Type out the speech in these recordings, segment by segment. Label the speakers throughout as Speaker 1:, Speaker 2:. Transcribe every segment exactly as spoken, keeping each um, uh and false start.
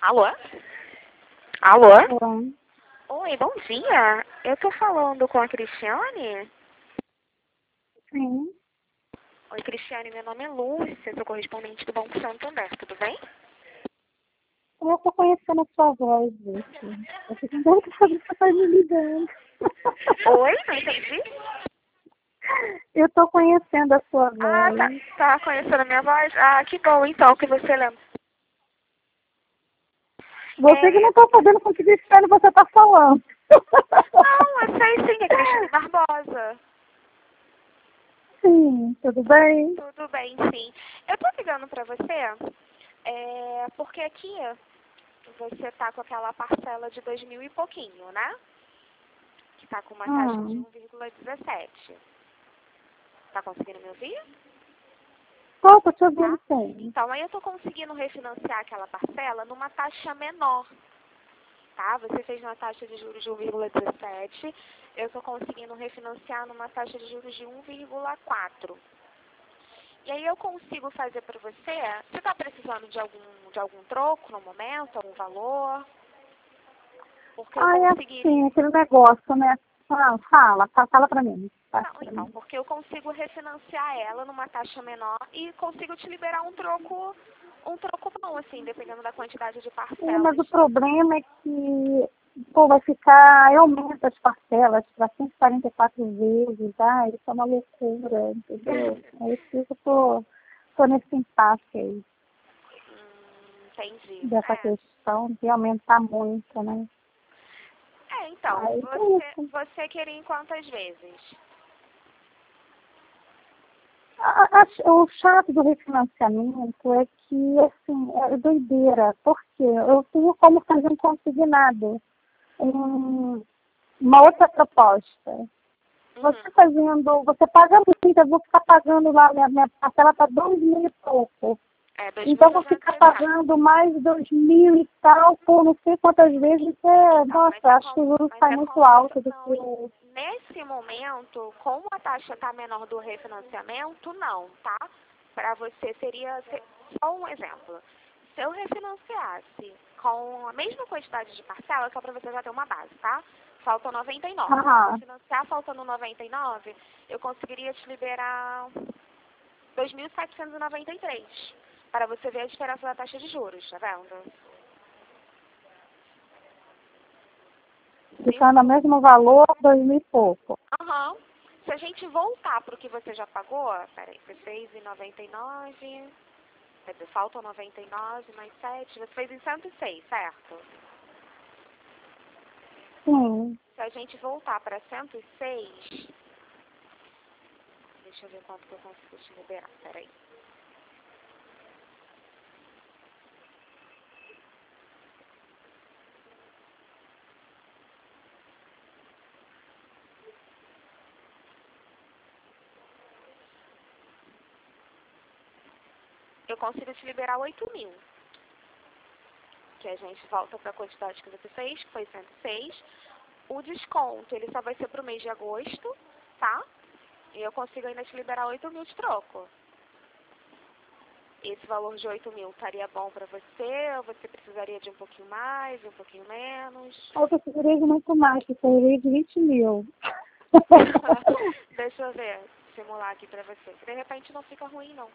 Speaker 1: Alô? Alô?
Speaker 2: Bom,
Speaker 1: Oi, bom dia. Eu tô falando com a Cristiane.
Speaker 2: sim.
Speaker 1: Oi, Cristiane, meu nome é Lúcia, sou correspondente do Banco Santander, tudo bem?
Speaker 2: Eu tô conhecendo a sua voz, gente. Eu fico engraçado que você tá me ligando.
Speaker 1: Oi, não entendi?
Speaker 2: Eu tô conhecendo a sua
Speaker 1: Ah, tá.
Speaker 2: voz.
Speaker 1: Tá conhecendo a minha voz? Ah, que bom então que você lembra.
Speaker 2: Você que
Speaker 1: É...
Speaker 2: não tá sabendo com que destino você tá falando.
Speaker 1: Não, eu sei sim, é Cristiane Barbosa.
Speaker 2: Sim, tudo bem?
Speaker 1: Tudo bem, sim. Eu tô ligando pra você, é... porque aqui você tá com aquela parcela de dois mil e pouquinho, né? Que tá com uma taxa de
Speaker 2: Hum.
Speaker 1: um vírgula dezessete. Tá conseguindo me ouvir?
Speaker 2: Tô, tô te ouvindo
Speaker 1: Tá?
Speaker 2: sim.
Speaker 1: Então, aí eu tô conseguindo refinanciar aquela parcela numa taxa menor, tá? Você fez uma taxa de juros de um vírgula dezessete, eu tô conseguindo refinanciar numa taxa de juros de um vírgula quatro. E aí eu consigo fazer para você, você tá precisando de algum, de algum troco no momento, algum valor? Porque eu
Speaker 2: Ah, é
Speaker 1: conseguiria...
Speaker 2: assim, aquele negócio, né? Ah, fala, fa- fala pra mim. Fala
Speaker 1: Não,
Speaker 2: pra
Speaker 1: então,
Speaker 2: mim.
Speaker 1: porque eu consigo refinanciar ela numa taxa menor e consigo te liberar um troco, um troco bom, assim, dependendo da quantidade de
Speaker 2: Sim, mas
Speaker 1: parcelas.
Speaker 2: o problema é que pô, vai ficar, aumenta as parcelas para cento e quarenta e quatro vezes, ah, isso é uma loucura, entendeu? Aí eu fico, tô, tô nesse impasse aí,
Speaker 1: Hum, entendi.
Speaker 2: dessa
Speaker 1: É.
Speaker 2: questão de aumentar muito, né?
Speaker 1: É, então,
Speaker 2: Aí é
Speaker 1: você,
Speaker 2: isso.
Speaker 1: você queria em quantas vezes?
Speaker 2: A- a- O chato do refinanciamento é que, assim, é doideira, porque eu tenho como fazer um consignado, um, uma outra proposta.
Speaker 1: Uhum.
Speaker 2: Você fazendo, você paga muito, eu vou ficar pagando lá, minha, minha parcela está dois mil e pouco.
Speaker 1: É,
Speaker 2: Então eu vou ficar
Speaker 1: dois mil duzentos e sessenta.
Speaker 2: pagando mais dois mil e tal, por não sei quantas vezes. É,
Speaker 1: Então,
Speaker 2: nossa,
Speaker 1: mas é
Speaker 2: acho que o
Speaker 1: como,
Speaker 2: juros
Speaker 1: mas
Speaker 2: sai
Speaker 1: é
Speaker 2: muito
Speaker 1: como você...
Speaker 2: alto do
Speaker 1: Não,
Speaker 2: que...
Speaker 1: nesse momento, como a taxa está menor do refinanciamento, não, tá? Para você seria... se- Só um exemplo. Se eu refinanciasse com a mesma quantidade de parcela, só para você já ter uma base, tá? Faltam noventa e nove. Se eu
Speaker 2: Aham.
Speaker 1: refinanciar faltando noventa e nove, eu conseguiria te liberar dois mil setecentos e noventa e três. Para você ver a diferença da taxa de juros, tá vendo? Se
Speaker 2: Ficando o
Speaker 1: for...
Speaker 2: mesmo valor, dois mil e pouco.
Speaker 1: Aham. Se a gente voltar para o que você já pagou, peraí, você fez em noventa e nove, quer dizer, faltam noventa e nove mais sete, você fez em cento e seis, certo?
Speaker 2: Sim.
Speaker 1: Se a gente voltar para cento e seis, deixa eu ver quanto que eu consigo te liberar, peraí. Eu consigo te liberar oito mil, que a gente volta para a quantidade que você fez, que foi cento e seis. O desconto, ele só vai ser para o mês de agosto, tá? E eu consigo ainda te liberar oito mil de troco. Esse valor de oito mil estaria bom para você? Ou você precisaria de um pouquinho mais, um pouquinho menos?
Speaker 2: Eu precisaria de muito mais, precisaria de vinte mil.
Speaker 1: Deixa eu ver, simular aqui para você. De repente não fica ruim, não.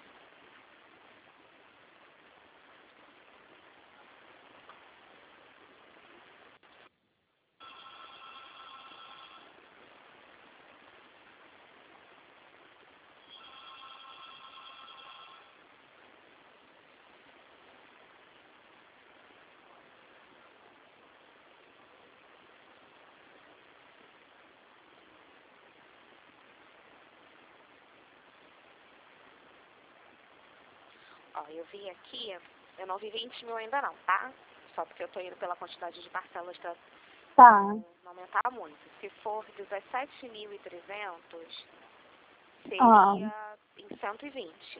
Speaker 1: Ó, eu vi aqui, eu não vi vinte mil ainda não, tá? Só porque eu tô indo pela quantidade de parcelas para
Speaker 2: Tá.
Speaker 1: não, não aumentar muito. Se for dezessete mil e trezentos,
Speaker 2: Ah,
Speaker 1: seria em cento e vinte.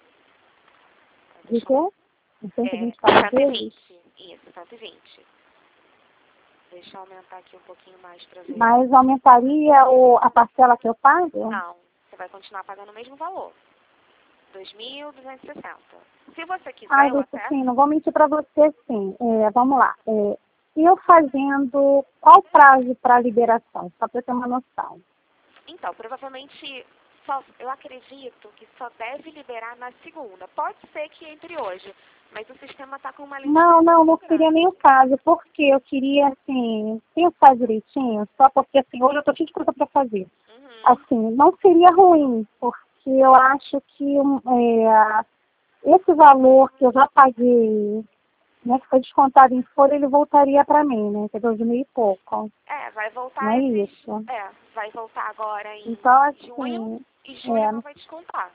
Speaker 2: de
Speaker 1: Deixa
Speaker 2: quê?
Speaker 1: eu...
Speaker 2: Em cento e
Speaker 1: É,
Speaker 2: vinte e quatro
Speaker 1: cento e
Speaker 2: vezes?
Speaker 1: vinte. Isso, cento e vinte. Deixa eu aumentar aqui um pouquinho mais para ver.
Speaker 2: Mas aumentaria o, a parcela que eu pago?
Speaker 1: Não, você vai continuar pagando o mesmo valor. dois mil duzentos e sessenta. Se você quiser,
Speaker 2: Ah,
Speaker 1: eu
Speaker 2: isso
Speaker 1: até...
Speaker 2: sim, não vou mentir para você, sim. É, vamos lá. É, eu fazendo, qual prazo para liberação? Só para ter uma noção.
Speaker 1: Então, provavelmente, só, eu acredito que só deve liberar na segunda. Pode ser que entre hoje, mas o sistema está com uma lentidão.
Speaker 2: Não, não, não
Speaker 1: muito
Speaker 2: seria
Speaker 1: grande.
Speaker 2: nem o caso, porque eu queria, assim, pensar direitinho, só porque, assim, hoje eu estou cheia de coisa para fazer.
Speaker 1: Uhum.
Speaker 2: Assim, não seria ruim, porque eu acho que um, é, esse valor que eu já paguei, né, que foi descontado em folha, ele voltaria para mim, né, que é dois mil e pouco,
Speaker 1: É, vai voltar
Speaker 2: não é
Speaker 1: esses...
Speaker 2: isso?
Speaker 1: É, vai voltar agora em
Speaker 2: Então,
Speaker 1: junho
Speaker 2: assim,
Speaker 1: e julho
Speaker 2: é,
Speaker 1: não vai descontar.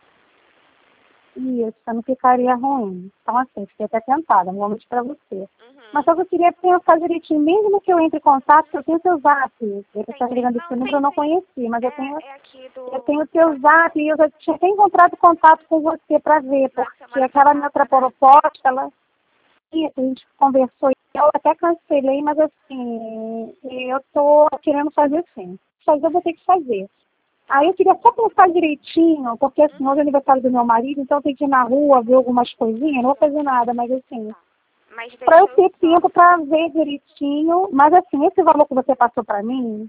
Speaker 2: isso, não ficaria ruim. Então, assim, fiquei até tentada, um momento para você.
Speaker 1: Uhum.
Speaker 2: Mas só que eu queria pensar direitinho, mesmo que eu entre em contato, eu tenho seu zap. Ele está
Speaker 1: Entendi.
Speaker 2: ligando
Speaker 1: Não,
Speaker 2: esse número,
Speaker 1: sim,
Speaker 2: eu não
Speaker 1: sim.
Speaker 2: conheci, mas eu tenho,
Speaker 1: É, é aqui do...
Speaker 2: eu tenho seu zap e eu já tinha até encontrado contato com você para ver,
Speaker 1: Na
Speaker 2: porque
Speaker 1: semana
Speaker 2: aquela
Speaker 1: passada,
Speaker 2: minha outra
Speaker 1: né?
Speaker 2: proposta, ela, isso, a gente conversou e eu até cancelei, mas assim, eu estou querendo fazer sim. Fazer eu vou ter que fazer. Aí eu queria só pensar direitinho, porque assim, hoje é aniversário do meu marido, então eu tenho que ir na rua ver algumas coisinhas, não vou fazer nada, mas assim,
Speaker 1: Mas
Speaker 2: para
Speaker 1: deixa
Speaker 2: eu
Speaker 1: eu
Speaker 2: ter
Speaker 1: só...
Speaker 2: tempo para ver direitinho, mas assim, esse valor que você passou para mim,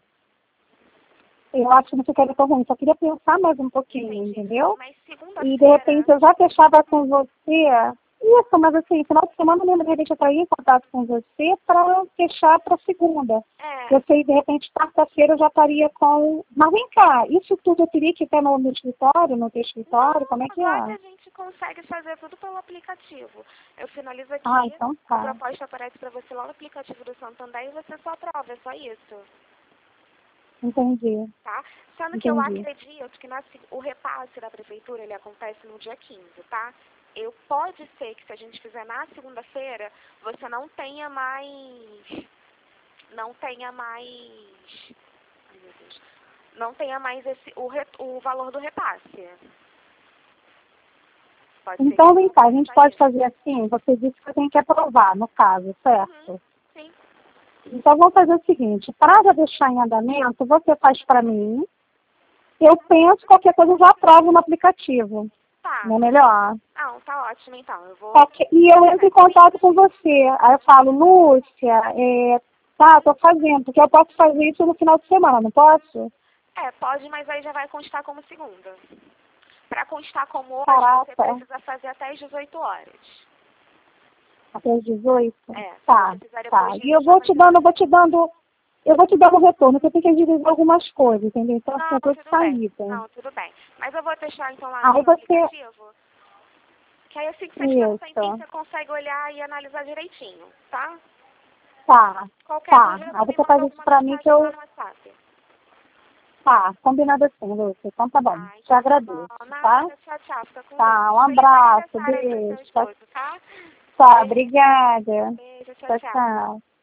Speaker 2: eu acho que não ficaria tão ruim, só queria pensar mais um pouquinho,
Speaker 1: Entendi.
Speaker 2: entendeu?
Speaker 1: Mas
Speaker 2: E de
Speaker 1: segunda-feira...
Speaker 2: repente eu já fechava com você, isso, mas assim, final de semana eu lembro de repente eu traí em contato com você para fechar para segunda.
Speaker 1: É,
Speaker 2: Eu sei, de repente, quarta-feira eu já estaria com... Mas vem cá, isso tudo eu teria que estar no, no escritório, no teu escritório,
Speaker 1: não,
Speaker 2: como é que
Speaker 1: agora
Speaker 2: é?
Speaker 1: a gente consegue fazer tudo pelo aplicativo. Eu finalizo
Speaker 2: Ah,
Speaker 1: aqui,
Speaker 2: então
Speaker 1: a
Speaker 2: tá.
Speaker 1: proposta aparece para você lá no aplicativo do Santander e você só aprova, é só isso,
Speaker 2: Entendi,
Speaker 1: tá? Sendo que eu
Speaker 2: entendi.
Speaker 1: acredito que na se- o repasse da prefeitura, ele acontece no dia quinze, tá? Eu, pode ser que se a gente fizer na segunda-feira, você não tenha mais... Não tenha mais... Ai, meu Deus. Não tenha mais esse, o, re, o valor do repasse. Pode ser
Speaker 2: Então
Speaker 1: que
Speaker 2: vem
Speaker 1: não
Speaker 2: cá, a gente
Speaker 1: aconteça
Speaker 2: pode
Speaker 1: isso.
Speaker 2: fazer assim, você disse que eu tenho que aprovar, no caso,
Speaker 1: Uhum,
Speaker 2: certo?
Speaker 1: sim.
Speaker 2: Então vamos fazer o seguinte, para já deixar em andamento, você faz para mim, eu penso, qualquer coisa eu já aprovo no aplicativo.
Speaker 1: Tá.
Speaker 2: Não é melhor?
Speaker 1: Não, tá ótimo então. Eu vou...
Speaker 2: Ok, e eu entro em contato com você. Aí eu falo, Lúcia, é, tá, tô fazendo, porque eu posso fazer isso no final de semana, não posso?
Speaker 1: É, pode, mas aí já vai constar como segunda. Para constar como hoje, você
Speaker 2: Caraca,
Speaker 1: precisa fazer até às dezoito horas.
Speaker 2: até as dezoito?
Speaker 1: É, se
Speaker 2: Tá,
Speaker 1: você fizer
Speaker 2: tá.
Speaker 1: depois
Speaker 2: E
Speaker 1: disso,
Speaker 2: eu
Speaker 1: já
Speaker 2: vou
Speaker 1: vai
Speaker 2: te
Speaker 1: ser
Speaker 2: dando, eu vou
Speaker 1: segunda.
Speaker 2: te dando, eu vou te dando retorno, porque eu tenho que agilizar algumas coisas, entendeu? Então, assim,
Speaker 1: Não,
Speaker 2: eu tô de
Speaker 1: tudo bem.
Speaker 2: saída.
Speaker 1: Não, tudo bem. Mas eu vou deixar então lá no
Speaker 2: Aí
Speaker 1: seu
Speaker 2: você,
Speaker 1: aplicativo, que aí assim que você tiver um tempinho,
Speaker 2: isso,
Speaker 1: você consegue olhar e analisar direitinho, tá?
Speaker 2: tá,
Speaker 1: Qualquer
Speaker 2: tá.
Speaker 1: dúvida,
Speaker 2: Aí
Speaker 1: você me
Speaker 2: você
Speaker 1: manda
Speaker 2: faz isso
Speaker 1: alguma
Speaker 2: pra mim que
Speaker 1: mensagem lá
Speaker 2: eu,
Speaker 1: no WhatsApp.
Speaker 2: tá, combinado assim, Lúcia. Então tá bom,
Speaker 1: Ah,
Speaker 2: te
Speaker 1: então tá
Speaker 2: agradeço,
Speaker 1: bom.
Speaker 2: tá?
Speaker 1: Nada, tchau, tchau. Fica com Deus.
Speaker 2: Tá, um
Speaker 1: Feliz
Speaker 2: abraço,
Speaker 1: aniversário aí pro seu
Speaker 2: beijo, tchau,
Speaker 1: esposo, tá?
Speaker 2: tá,
Speaker 1: Beijo,
Speaker 2: obrigada.
Speaker 1: beijo, tchau,
Speaker 2: Tchau,
Speaker 1: tchau.
Speaker 2: tchau.